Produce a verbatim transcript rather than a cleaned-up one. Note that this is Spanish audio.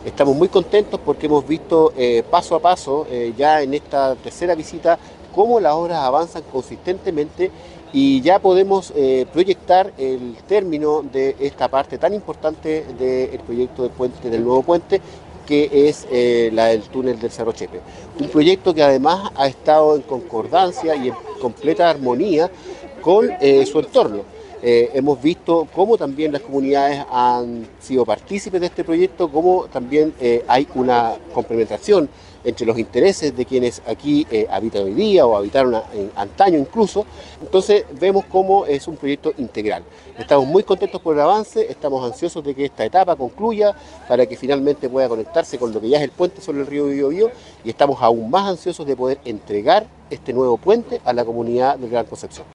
Estamos muy contentos porque hemos visto eh, paso a paso, eh, ya en esta tercera visita, cómo las obras avanzan consistentemente y ya podemos eh, proyectar el término de esta parte tan importante del proyecto del puente, del nuevo puente, que es eh, la del túnel del Cerro Chepe. Un proyecto que además ha estado en concordancia y en completa armonía con eh, su entorno. Eh, hemos visto cómo también las comunidades han sido partícipes de este proyecto, cómo también eh, hay una complementación entre los intereses de quienes aquí eh, habitan hoy día o habitaron a, en, antaño incluso. Entonces vemos cómo es un proyecto integral. Estamos muy contentos por el avance, estamos ansiosos de que esta etapa concluya para que finalmente pueda conectarse con lo que ya es el puente sobre el río Biobío, y estamos aún más ansiosos de poder entregar este nuevo puente a la comunidad del Gran Concepción.